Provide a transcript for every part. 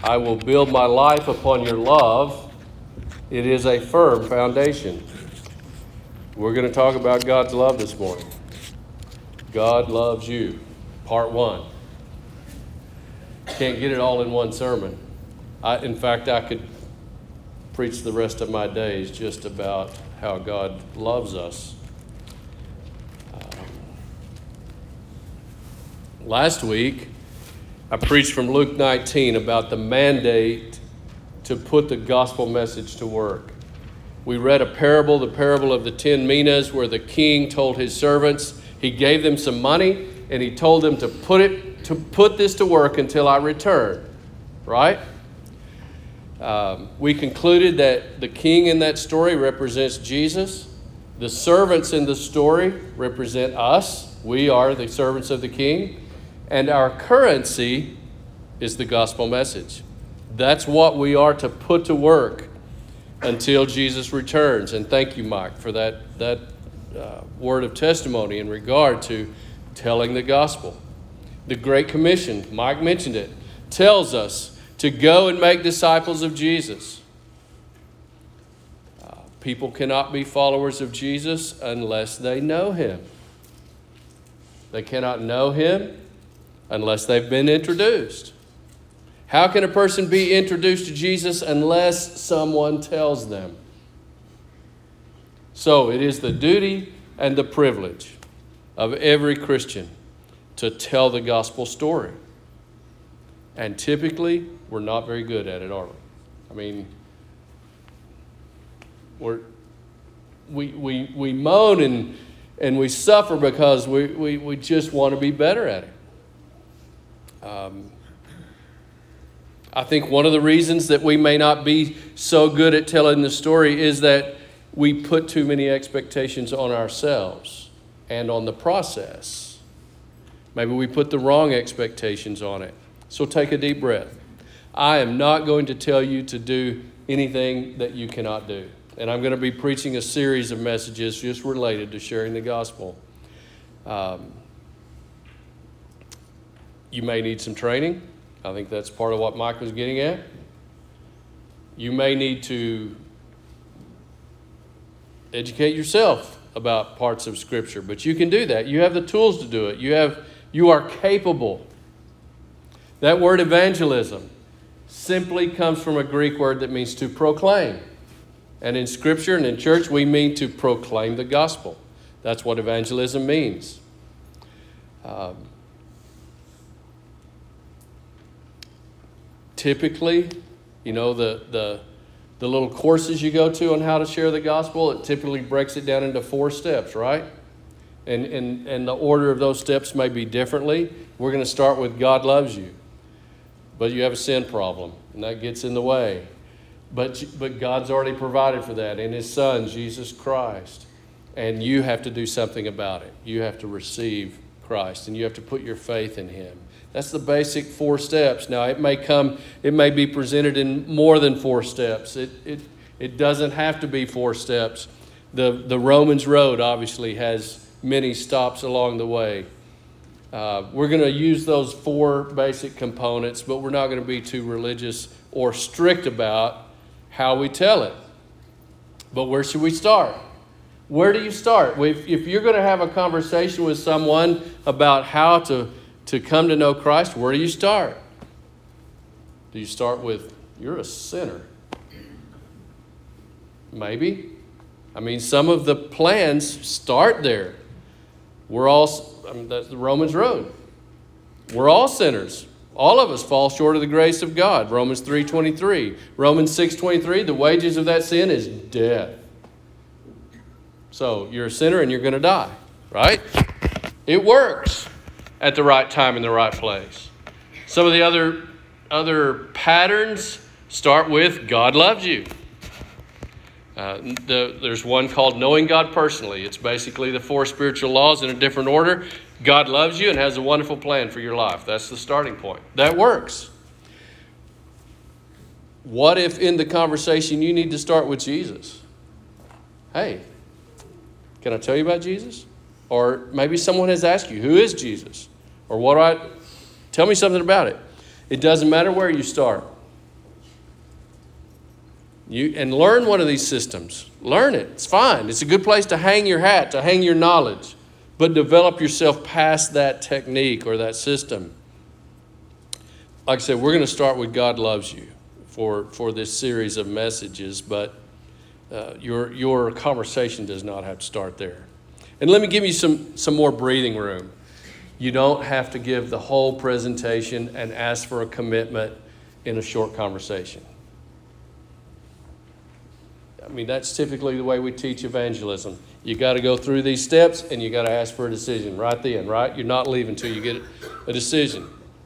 I will build my life upon your love. It is a firm foundation. We're going to talk about God's love this morning. God loves you, part 1. Can't get it all in one sermon. In fact, I could preach the rest of my days just about how God loves us. Last week, I preached from Luke 19 about the mandate to put the gospel message to work. We read a parable, the parable of the 10 minas, where the king told his servants, he gave them some money, and he told them to put this to work until I return, right? We concluded that the king in that story represents Jesus. The servants in the story represent us. We are the servants of the king. And our currency is the gospel message. That's what we are to put to work until Jesus returns. And thank you, Mike, for that word of testimony in regard to telling the gospel. The Great Commission, Mike mentioned it, tells us to go and make disciples of Jesus. People cannot be followers of Jesus unless they know him. They cannot know him unless they've been introduced. How can a person be introduced to Jesus unless someone tells them? So it is the duty and the privilege of every Christian to tell the gospel story. And typically, we're not very good at it, are we? I mean, we moan and we suffer because we just want to be better at it. I think one of the reasons that we may not be so good at telling the story is that we put too many expectations on ourselves and on the process. Maybe we put the wrong expectations on it. So take a deep breath. I am not going to tell you to do anything that you cannot do. And I'm going to be preaching a series of messages just related to sharing the gospel. You may need some training. I think that's part of what Mike was getting at. You may need to educate yourself about parts of Scripture, but you can do that. You have the tools to do it. You are capable. That word evangelism simply comes from a Greek word that means to proclaim. And in Scripture and in church, we mean to proclaim the gospel. That's what evangelism means. Typically, you know, the little courses you go to on how to share the gospel, it typically breaks it down into 4 steps, right? And the order of those steps may be differently. We're going to start with God loves you, but you have a sin problem, and that gets in the way. But God's already provided for that in his Son, Jesus Christ. And you have to do something about it. You have to receive Christ, and you have to put your faith in him. That's the basic 4 steps. Now, it may be presented in more than 4 steps. It doesn't have to be 4 steps. The Romans Road obviously has many stops along the way. We're going to use those 4 basic components, but we're not going to be too religious or strict about how we tell it. But where should we start? Where do you start? If you're going to have a conversation with someone about how to come to know Christ, where do you start? Do you start with, you're a sinner? Maybe. I mean, some of the plans start there. That's the Romans Road. We're all sinners. All of us fall short of the grace of God. Romans 3:23. Romans 6:23, the wages of that sin is death. So you're a sinner and you're going to die, right? It works at the right time in the right place. Some of the other patterns start with God loves you. There's one called knowing God personally. It's basically the 4 spiritual laws in a different order. God loves you and has a wonderful plan for your life. That's the starting point. That works. What if in the conversation you need to start with Jesus? Hey, can I tell you about Jesus? Or maybe someone has asked you, who is Jesus? Or tell me something about it. It doesn't matter where you start. And learn one of these systems. Learn it. It's fine. It's a good place to hang your hat, to hang your knowledge. But develop yourself past that technique or that system. Like I said, we're going to start with God loves you for this series of messages, but your conversation does not have to start there. And let me give you some more breathing room. You don't have to give the whole presentation and ask for a commitment in a short conversation. I mean, that's typically the way we teach evangelism. You got to go through these steps and you got to ask for a decision right then, right? You're not leaving until you get a decision.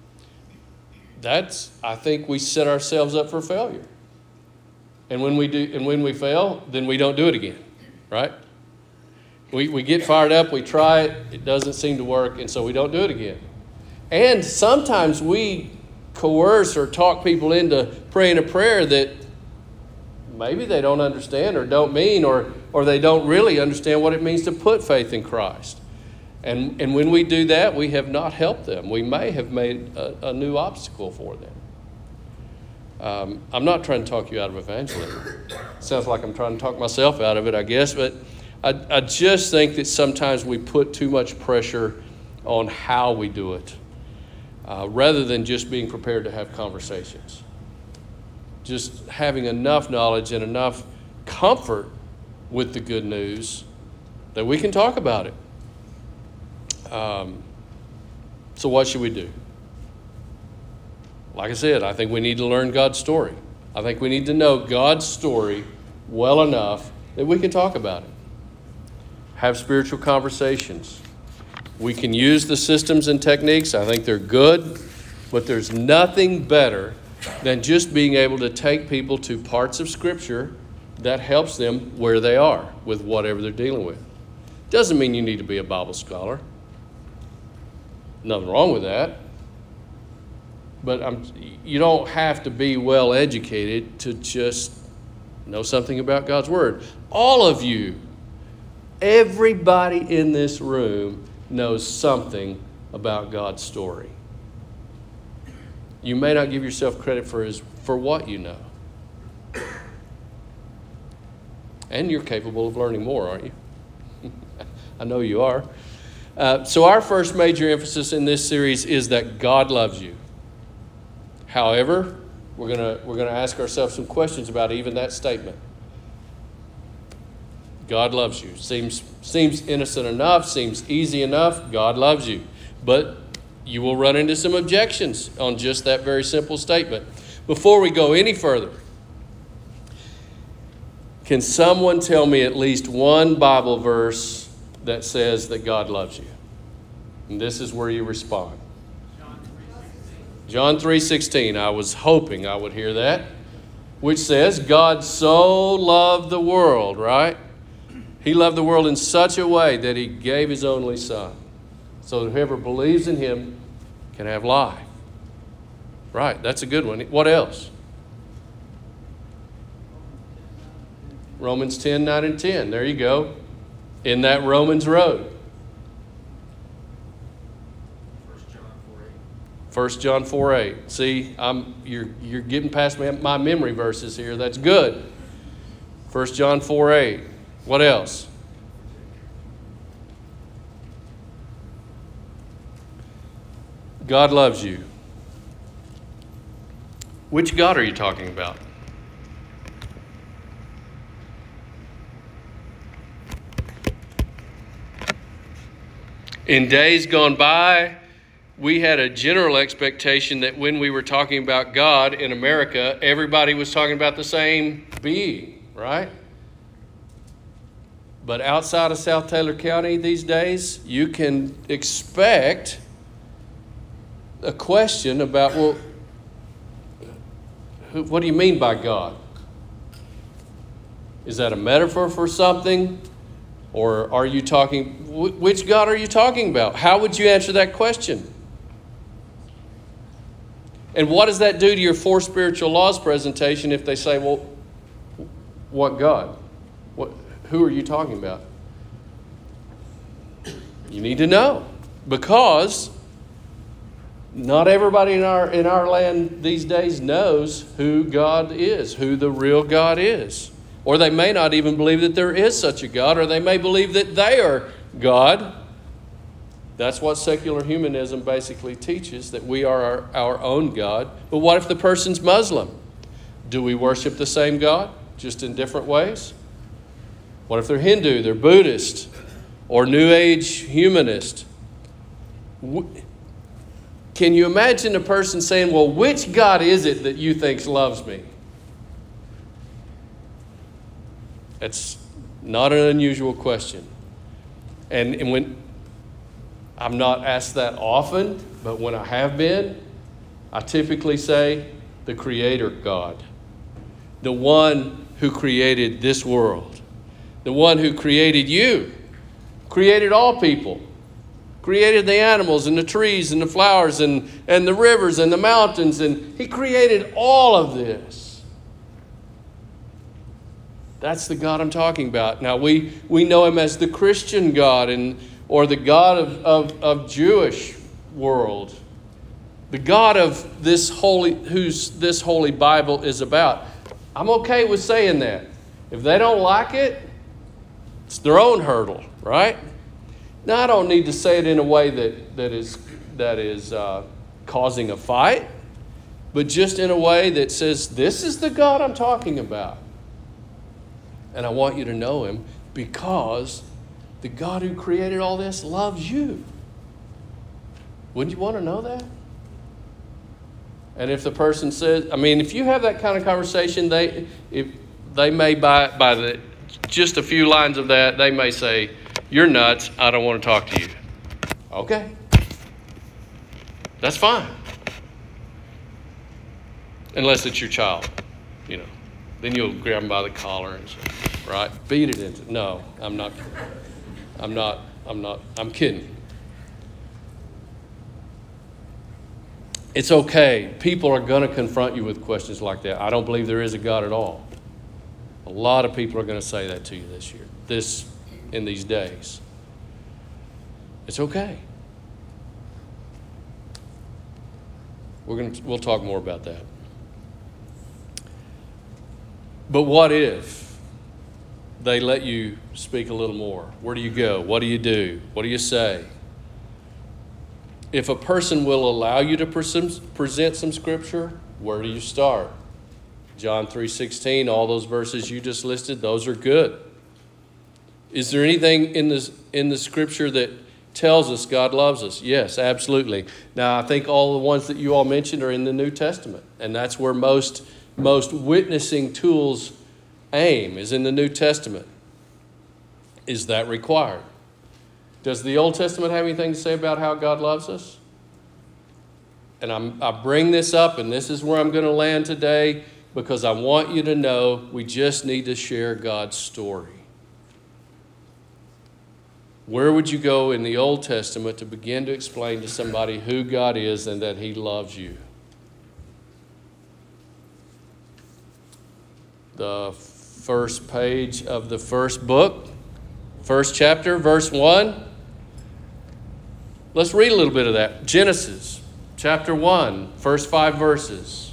I think we set ourselves up for failure. And when we fail, then we don't do it again, right? We get fired up, we try it doesn't seem to work, and so we don't do it again. And sometimes we coerce or talk people into praying a prayer that maybe they don't understand or don't mean, or they don't really understand what it means to put faith in Christ. And when we do that, we have not helped them. We may have made a new obstacle for them. I'm not trying to talk you out of evangelism. Sounds like I'm trying to talk myself out of it, I guess, but I just think that sometimes we put too much pressure on how we do it, rather than just being prepared to have conversations. Just having enough knowledge and enough comfort with the good news that we can talk about it. So what should we do? Like I said, I think we need to learn God's story. I think we need to know God's story well enough that we can talk about it. Have spiritual conversations. We can use the systems and techniques. I think they're good, but there's nothing better than just being able to take people to parts of Scripture that helps them where they are with whatever they're dealing with. Doesn't mean you need to be a Bible scholar. Nothing wrong with that. But you don't have to be well educated to just know something about God's Word. All of you, everybody in this room knows something about God's story. You may not give yourself credit for what you know. And you're capable of learning more, aren't you? I know you are. So our first major emphasis in this series is that God loves you. However, we're gonna ask ourselves some questions about even that statement. God loves you. Seems innocent enough, seems easy enough. God loves you. But you will run into some objections on just that very simple statement. Before we go any further, can someone tell me at least one Bible verse that says that God loves you? And this is where you respond. John 3:16. I was hoping I would hear that. Which says, God so loved the world, right? He loved the world in such a way that he gave his only Son, so that whoever believes in him can have life. Right, that's a good one. What else? Romans 10:9 and 10. There you go. In that Romans road. 1 John 4:8. See, you're getting past my memory verses here. That's good. 1 John 4:8. What else? God loves you. Which God are you talking about? In days gone by, we had a general expectation that when we were talking about God in America, everybody was talking about the same being, right? But outside of South Taylor County these days, you can expect a question about, well, what do you mean by God? Is that a metaphor for something? Or are you talking, which God are you talking about? How would you answer that question? And what does that do to your four spiritual laws presentation if they say, well, what God? Who are you talking about? You need to know, because Not everybody in our land these days knows who God is, who the real God is. Or they may not even believe that there is such a God, or they may believe that they are God. That's what secular humanism basically teaches, that we are our own God. But what if the person's Muslim? Do we worship the same God, just in different ways? What if they're Hindu, they're Buddhist, or New Age humanist? Can you imagine a person saying, well, which God is it that you think loves me? It's not an unusual question. And when I'm not asked that often, but when I have been, I typically say the Creator God, the one who created this world, the one who created you, created all people, created the animals and the trees and the flowers and the rivers and the mountains, and He created all of this. That's the God I'm talking about. Now, we know Him as the Christian God or the God of Jewish world, the God of this whose this holy Bible is about. I'm okay with saying that. If they don't like it, it's their own hurdle, right? Now, I don't need to say it in a way that is causing a fight, but just in a way that says, this is the God I'm talking about. And I want you to know Him because the God who created all this loves you. Wouldn't you want to know that? And if the person says, if you have that kind of conversation, they may by just a few lines of that, they may say, you're nuts, I don't want to talk to you. Okay. That's fine. Unless it's your child, Then you'll grab them by the collar and say, right? Beat it into. No, I'm kidding. It's okay. People are going to confront you with questions like that. I don't believe there is a God at all. A lot of people are going to say that to you in these days. It's okay. We'll talk more about that. But what if they let you speak a little more? Where do you go? What do you do? What do you say? If a person will allow you to present some scripture, where do you start? John 3:16, all those verses you just listed, those are good. Is there anything in the scripture that tells us God loves us? Yes, absolutely. Now, I think all the ones that you all mentioned are in the New Testament, and that's where most witnessing tools aim, is in the New Testament. Is that required? Does the Old Testament have anything to say about how God loves us? And I bring this up, and this is where I'm going to land today, because I want you to know we just need to share God's story. Where would you go in the Old Testament to begin to explain to somebody who God is and that He loves you? The first page of the first book, first chapter, verse 1. Let's read a little bit of that. Genesis chapter 1, first 5 verses.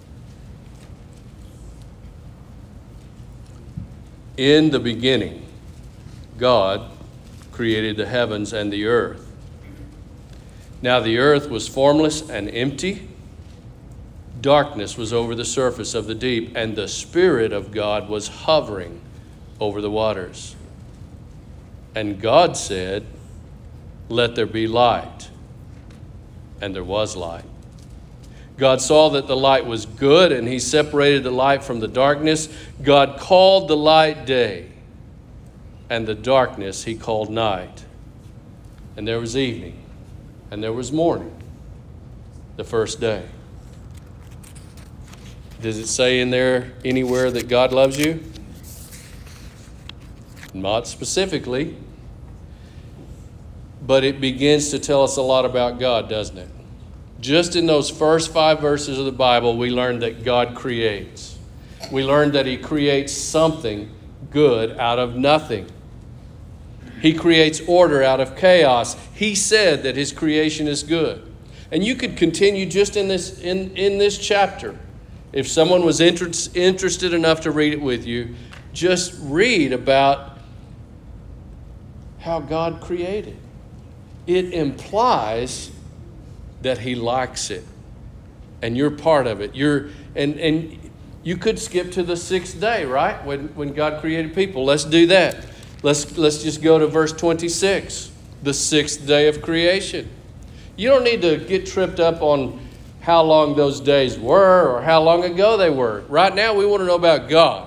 In the beginning, God created the heavens and the earth. Now the earth was formless and empty. Darkness was over the surface of the deep, and the Spirit of God was hovering over the waters. And God said, let there be light. And there was light. God saw that the light was good, and He separated the light from the darkness. God called the light day, and the darkness He called night. And there was evening, and there was morning, the first day. Does it say in there anywhere that God loves you? Not specifically. But it begins to tell us a lot about God, doesn't it? Just in those first 5 verses of the Bible, we learned that God creates. We learned that He creates something good out of nothing. He creates order out of chaos. He said that His creation is good. And you could continue just in this chapter. If someone was interested enough to read it with you, just read about how God created. It implies that he likes it. And you're part of it. And you could skip to the sixth day, right? When God created people. Let's do that. Let's just go to verse 26. The sixth day of creation. You don't need to get tripped up on how long those days were or how long ago they were. Right now, we want to know about God.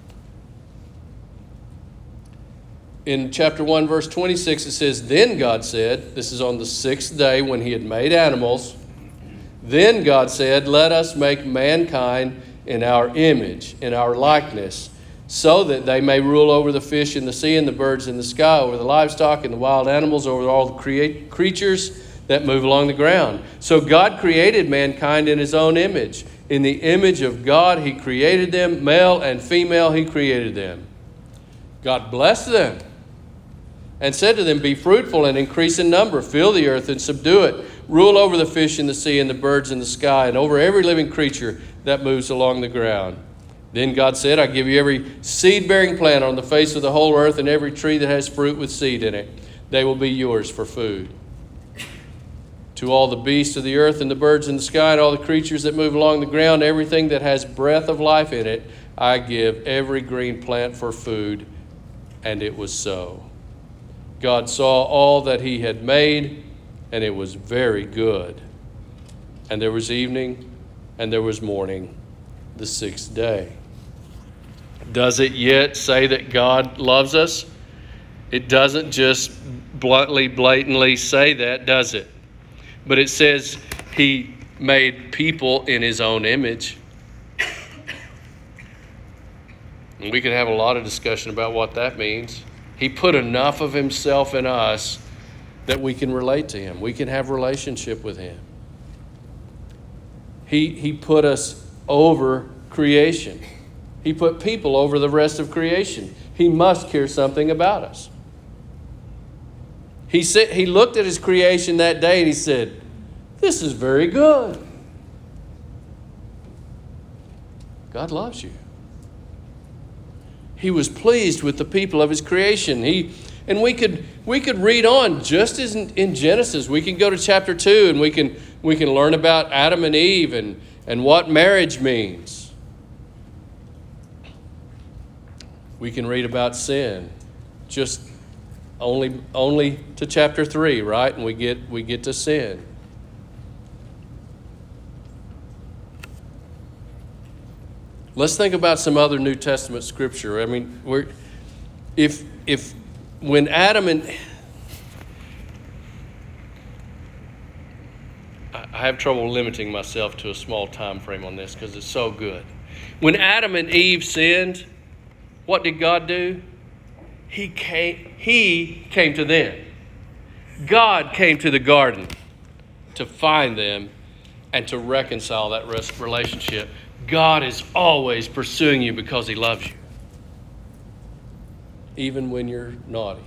In chapter 1, verse 26, it says, Then God said, this is on the sixth day when he had made animals, then God said, Let us make mankind in our image, in our likeness, so that they may rule over the fish in the sea and the birds in the sky, over the livestock and the wild animals, over all the creatures that move along the ground. So God created mankind in his own image. In the image of God he created them, male and female he created them. God blessed them and said to them, Be fruitful and increase in number, fill the earth and subdue it. Rule over the fish in the sea and the birds in the sky, and over every living creature that moves along the ground. Then God said, I give you every seed-bearing plant on the face of the whole earth and every tree that has fruit with seed in it. They will be yours for food. To all the beasts of the earth and the birds in the sky and all the creatures that move along the ground, everything that has breath of life in it, I give every green plant for food. And it was so. God saw all that he had made, and it was very good. And there was evening, and there was morning, the sixth day. Does it yet say that God loves us? It doesn't just blatantly say that, does it? But it says he made people in his own image. And we could have a lot of discussion about what that means. He put enough of himself in us that we can relate to him. We can have relationship with him. He put us over creation. He put people over the rest of creation. He must care something about us. He looked at his creation that day and he said, This is very good. God loves you. He was pleased with the people of his creation. And we could read on just as in Genesis. We can go to chapter 2 and we can learn about Adam and Eve and what marriage means. We can read about sin. Just only to chapter 3, right? And we get to sin. Let's think about some other New Testament scripture. I mean, when Adam and I have trouble limiting myself to a small time frame on this because it's so good. When Adam and Eve sinned, what did God do? He came to them. God came to the garden to find them and to reconcile that relationship. God is always pursuing you because he loves you. Even when you're naughty.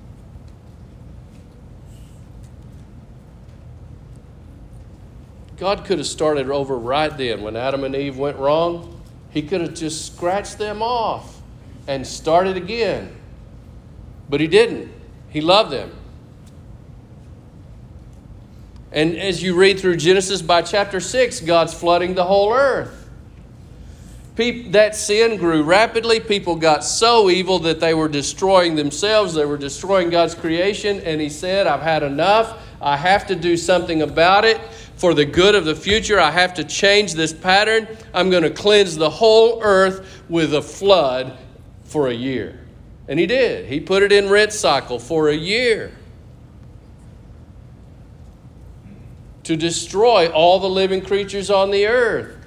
God could have started over right then. When Adam and Eve went wrong, he could have just scratched them off and started again. But he didn't. He loved them. And as you read through Genesis, by chapter 6, God's flooding the whole earth. That sin grew rapidly. People got so evil that they were destroying themselves. They were destroying God's creation. And he said, I've had enough. I have to do something about it. For the good of the future, I have to change this pattern. I'm going to cleanse the whole earth with a flood for a year. And he did. He put it in rinse cycle for a year. To destroy all the living creatures on the earth.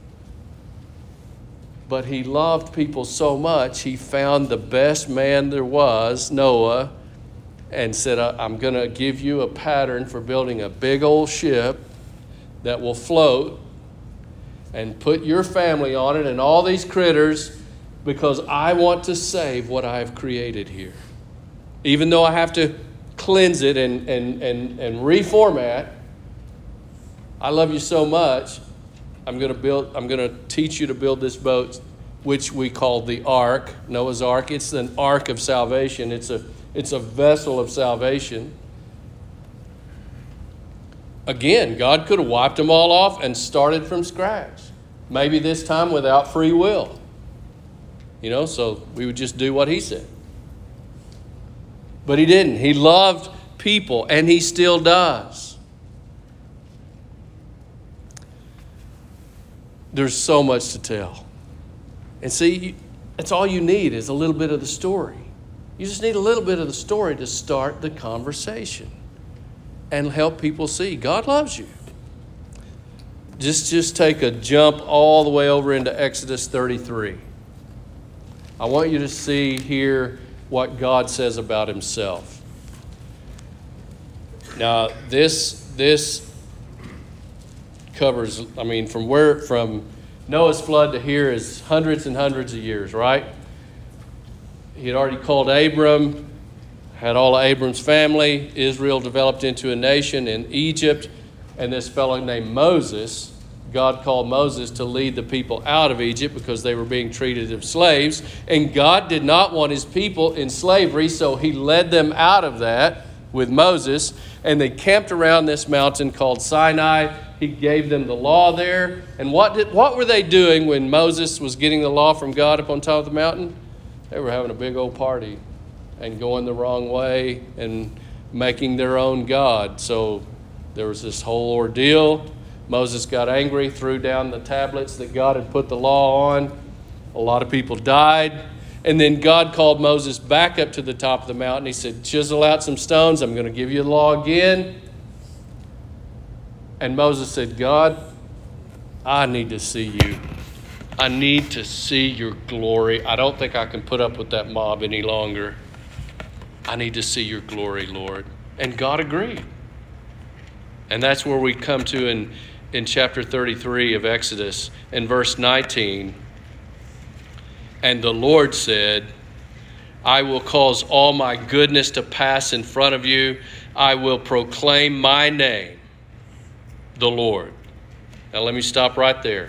But he loved people so much, he found the best man there was, Noah, and said, I'm going to give you a pattern for building a big old ship that will float and put your family on it and all these critters because I want to save what I have created here. Even though I have to cleanse it and reformat, I love you so much, I'm going to teach you to build this boat, which we call the ark, Noah's ark. It's an ark of salvation. It's a vessel of salvation. Again, God could have wiped them all off and started from scratch. Maybe this time without free will. So we would just do what he said. But he didn't. He loved people, and he still does. There's so much to tell. And see, that's all you need is a little bit of the story. You just need a little bit of the story to start the conversation and help people see God loves you. Just take a jump all the way over into Exodus 33. I want you to see here what God says about himself. Now, this covers, from Noah's flood to here is hundreds and hundreds of years, right? He had already called Abram, had all of Abram's family. Israel developed into a nation in Egypt, and this fellow named Moses, God called Moses to lead the people out of Egypt because they were being treated as slaves. And God did not want his people in slavery, so he led them out of that with Moses. And they camped around this mountain called Sinai. He gave them the law there. And what were they doing when Moses was getting the law from God up on top of the mountain? They were having a big old party and going the wrong way and making their own God. So there was this whole ordeal. Moses got angry, threw down the tablets that God had put the law on. A lot of people died. And then God called Moses back up to the top of the mountain. He said, chisel out some stones. I'm going to give you the law again. And Moses said, God, I need to see you. I need to see your glory. I don't think I can put up with that mob any longer. I need to see your glory, Lord. And God agreed. And that's where we come to in chapter 33 of Exodus, in verse 19. And the Lord said, I will cause all my goodness to pass in front of you. I will proclaim my name, the Lord. Now let me stop right there.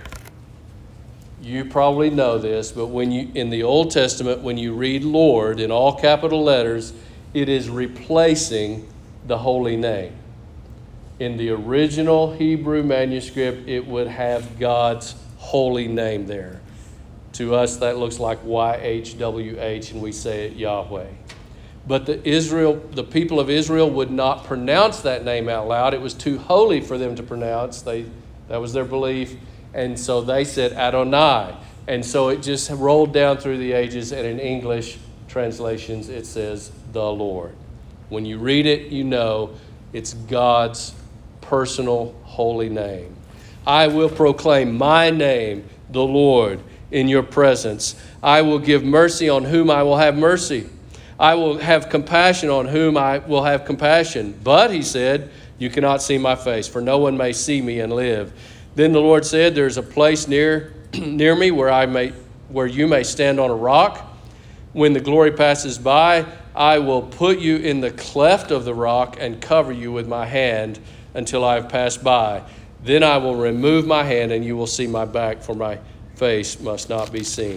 You probably know this, but in the Old Testament, when you read Lord in all capital letters, it is replacing the holy name. In the original Hebrew manuscript, it would have God's holy name there. To us, that looks like YHWH, and we say it Yahweh. But the people of Israel would not pronounce that name out loud. It was too holy for them to pronounce. That was their belief. And so they said Adonai. And so it just rolled down through the ages, and in English translations, it says the Lord. When you read it, you know it's God's personal holy name. I will proclaim my name, the Lord, in your presence. I will give mercy on whom I will have mercy. I will have compassion on whom I will have compassion. But, he said, you cannot see my face, for no one may see me and live. Then the Lord said, there's a place near me where you may stand on a rock. When the glory passes by, I will put you in the cleft of the rock and cover you with my hand until I have passed by. Then I will remove my hand and you will see my back, for my face must not be seen.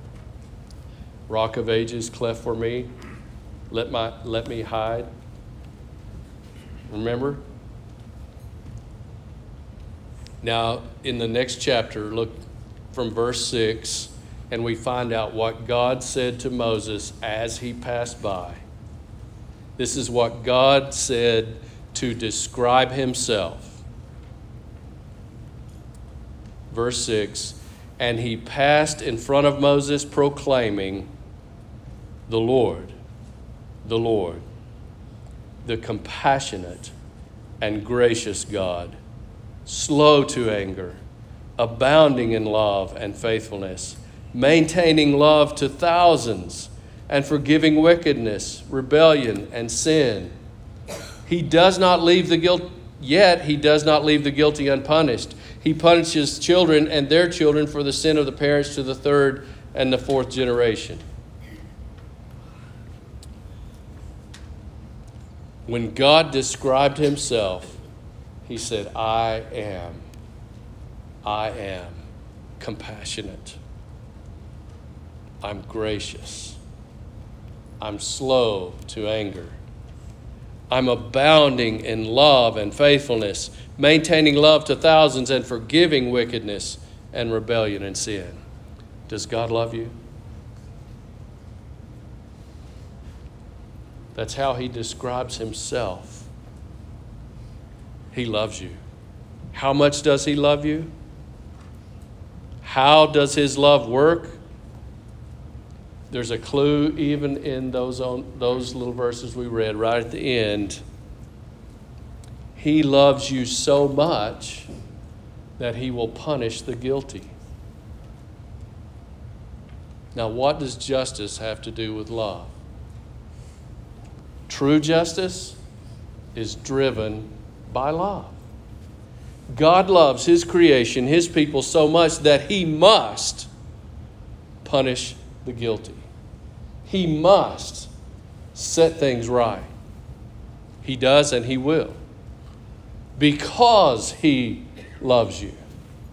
Rock of ages, cleft for me. Let me hide. Remember? Now, in the next chapter, look from verse 6, and we find out what God said to Moses as he passed by. This is what God said to describe himself. Verse 6, and he passed in front of Moses proclaiming, the Lord, the compassionate and gracious God, slow to anger, abounding in love and faithfulness, maintaining love to thousands, and forgiving wickedness, rebellion, and sin. He does not leave the guilty unpunished. He punishes children and their children for the sin of the parents to the third and the fourth generation. When God described himself, He said, I am compassionate. I'm gracious. I'm slow to anger. I'm abounding in love and faithfulness, maintaining love to thousands and forgiving wickedness and rebellion and sin. Does God love you? That's how he describes himself. He loves you. How much does he love you? How does his love work? There's a clue even in those little verses we read right at the end. He loves you so much that he will punish the guilty. Now, what does justice have to do with love? True justice is driven by love. God loves his creation, his people so much that he must punish the guilty. He must set things right. He does and he will. Because he loves you.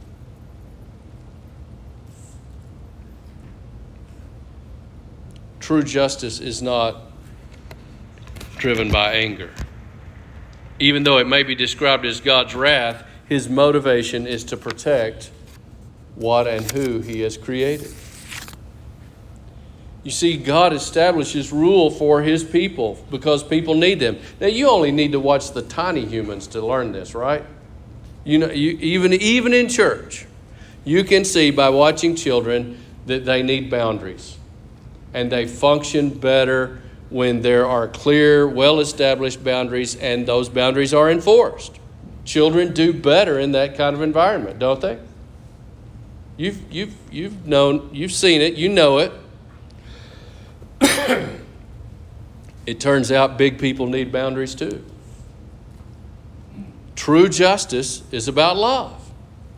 True justice is not driven by anger. Even though it may be described as God's wrath, his motivation is to protect what and who he has created. You see, God establishes rule for his people because people need them. Now, you only need to watch the tiny humans to learn this, right? You know, even in church, you can see by watching children that they need boundaries. And they function better when there are clear, well-established boundaries and those boundaries are enforced. Children do better in that kind of environment, don't they? You've known, you've seen it, you know it. It turns out big people need boundaries too. True justice is about love.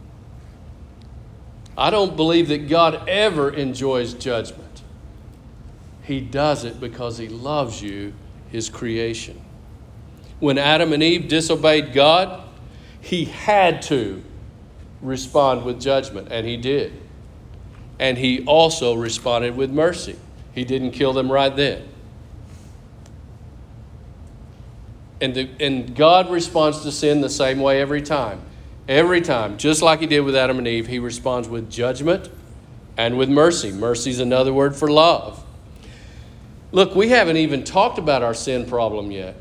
I don't believe that God ever enjoys judgment. He does it because he loves you, his creation. When Adam and Eve disobeyed God, he had to respond with judgment, and he did. And he also responded with mercy. He didn't kill them right then. And God responds to sin the same way every time. Every time, just like he did with Adam and Eve, he responds with judgment and with mercy. Mercy is another word for love. Look, we haven't even talked about our sin problem yet.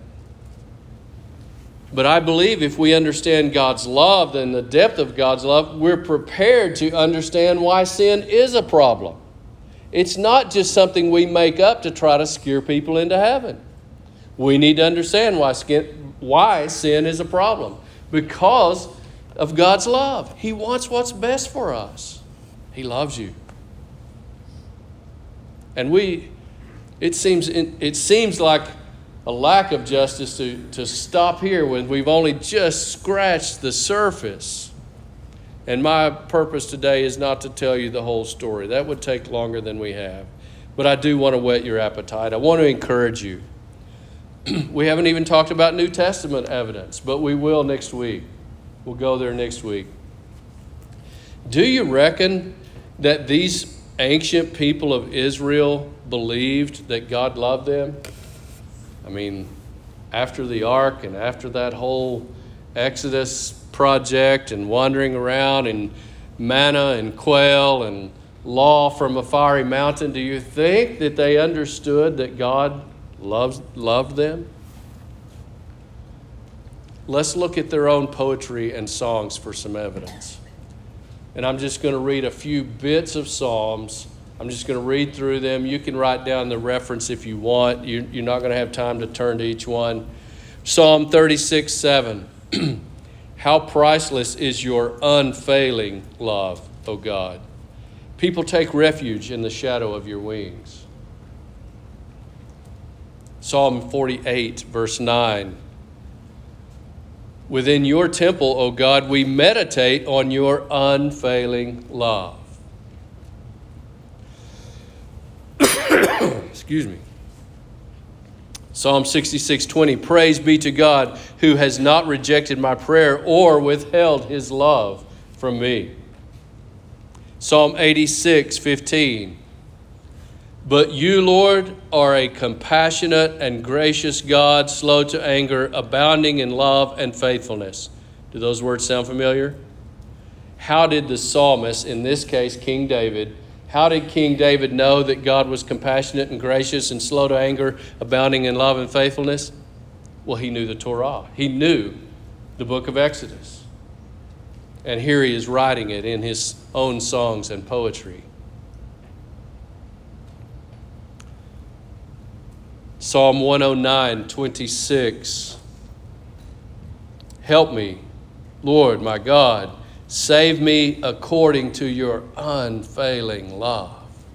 But I believe if we understand God's love and the depth of God's love, we're prepared to understand why sin is a problem. It's not just something we make up to try to scare people into heaven. We need to understand why sin is a problem. Because of God's love. He wants what's best for us. He loves you. And it seems like a lack of justice to stop here when we've only just scratched the surface. And my purpose today is not to tell you the whole story. That would take longer than we have. But I do want to whet your appetite. I want to encourage you. We haven't even talked about New Testament evidence, but we will next week. We'll go there next week. Do you reckon that these ancient people of Israel believed that God loved them? I mean, after the ark and after that whole Exodus project and wandering around and manna and quail and law from a fiery mountain, do you think that they understood that God loved them? Let's look at their own poetry and songs for some evidence. And I'm just going to read a few bits of Psalms. I'm just going to read through them. You can write down the reference if you want. You're not going to have time to turn to each one. Psalm 36:7. How priceless is your unfailing love, O God. People take refuge in the shadow of your wings. Psalm 48, verse 9. Within your temple, O God, we meditate on your unfailing love. Excuse me. Psalm 66:20, praise be to God who has not rejected my prayer or withheld his love from me. Psalm 86:15, but you, Lord, are a compassionate and gracious God, slow to anger, abounding in love and faithfulness. Do those words sound familiar? How did the psalmist, in this case King David, how did King David know that God was compassionate and gracious and slow to anger, abounding in love and faithfulness? Well, he knew the Torah. He knew the book of Exodus. And here he is writing it in his own songs and poetry. Psalm 109:26. Help me, Lord my God. Save me according to your unfailing love.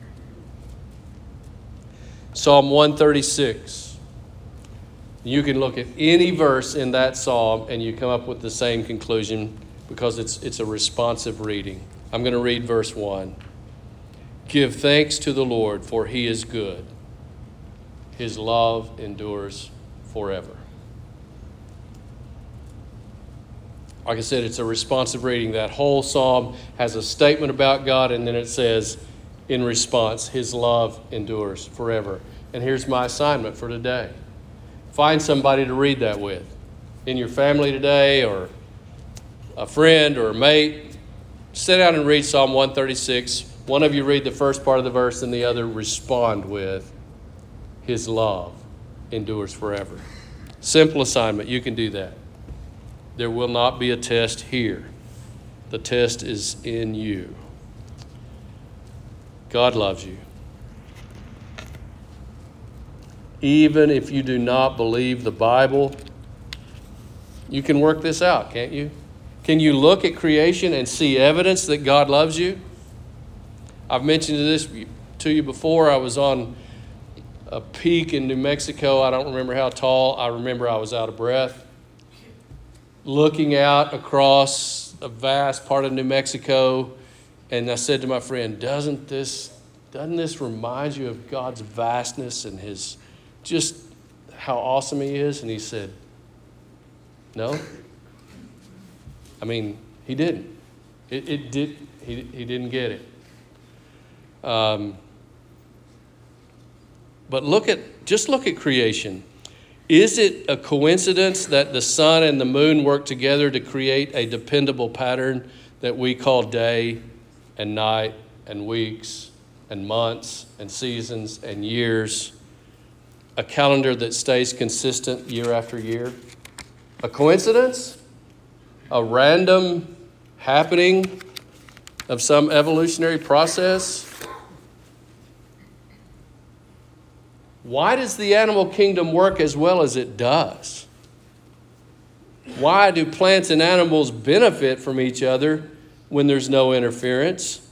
Psalm 136. You can look at any verse in that psalm and you come up with the same conclusion because it's a responsive reading. I'm going to read verse 1. Give thanks to the Lord, for he is good. His love endures forever. Like I said, it's a responsive reading. That whole psalm has a statement about God, and then it says, in response, his love endures forever. And here's my assignment for today. Find somebody to read that with. In your family today, or a friend or a mate. Sit down and read Psalm 136. One of you read the first part of the verse, and the other respond with, his love endures forever. Simple assignment. You can do that. There will not be a test here. The test is in you. God loves you. Even if you do not believe the Bible, you can work this out, can't you? Can you look at creation and see evidence that God loves you? I've mentioned this to you before. I was on a peak in New Mexico. I don't remember how tall. I remember I was out of breath. Looking out across a vast part of New Mexico, and I said to my friend, doesn't this remind you of God's vastness and his just how awesome he is? And he said, no. I mean, he didn't. He didn't get it. But look at creation. Is it a coincidence that the sun and the moon work together to create a dependable pattern that we call day and night and weeks and months and seasons and years? A calendar that stays consistent year after year? A coincidence? A random happening of some evolutionary process? Why does the animal kingdom work as well as it does? Why do plants and animals benefit from each other when there's no interference?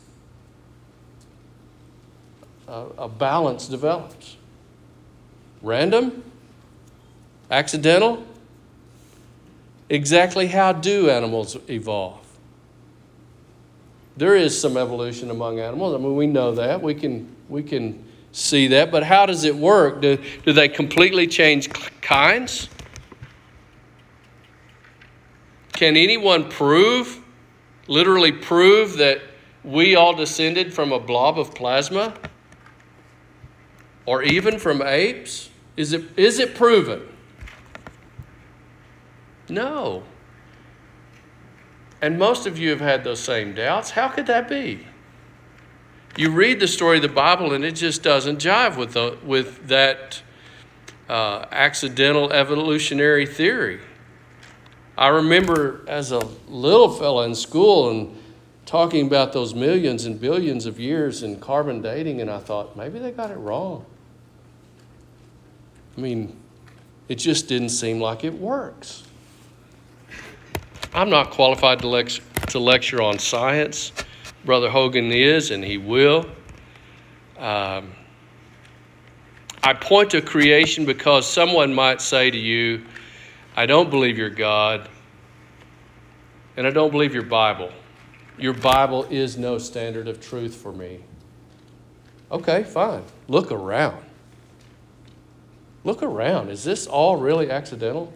A balance develops. Random? Accidental? Exactly how do animals evolve? There is some evolution among animals. I mean, we know that. We can see that, but how does it work? Do they completely change kinds? Can anyone literally prove that we all descended from a blob of plasma? Or even from apes? Is it proven? No. And most of you have had those same doubts. How could that be? You read the story of the Bible and it just doesn't jive with that accidental evolutionary theory. I remember as a little fella in school and talking about those millions and billions of years in carbon dating, and I thought, maybe they got it wrong. I mean, it just didn't seem like it works. I'm not qualified to lecture on science. Brother Hogan is, and he will. I point to creation because someone might say to you, I don't believe your God, and I don't believe your Bible. Your Bible is no standard of truth for me. Okay, fine. Look around. Look around. Is this all really accidental?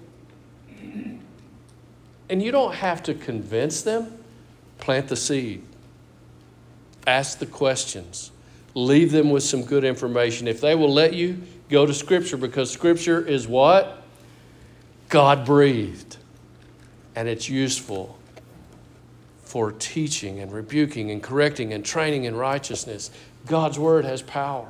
And you don't have to convince them. Plant the seed. Ask the questions. Leave them with some good information. If they will let you, go to Scripture, because Scripture is what? God-breathed. And it's useful for teaching and rebuking and correcting and training in righteousness. God's Word has power.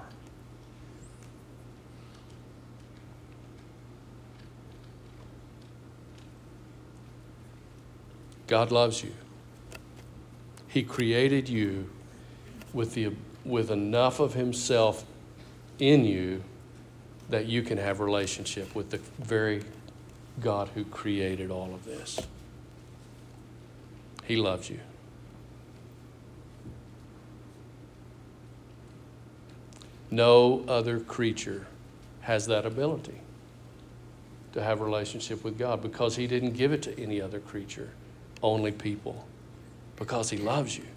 God loves you. He created you with enough of Himself in you that you can have relationship with the very God who created all of this. He loves you. No other creature has that ability to have a relationship with God, because He didn't give it to any other creature, only people, because He loves you.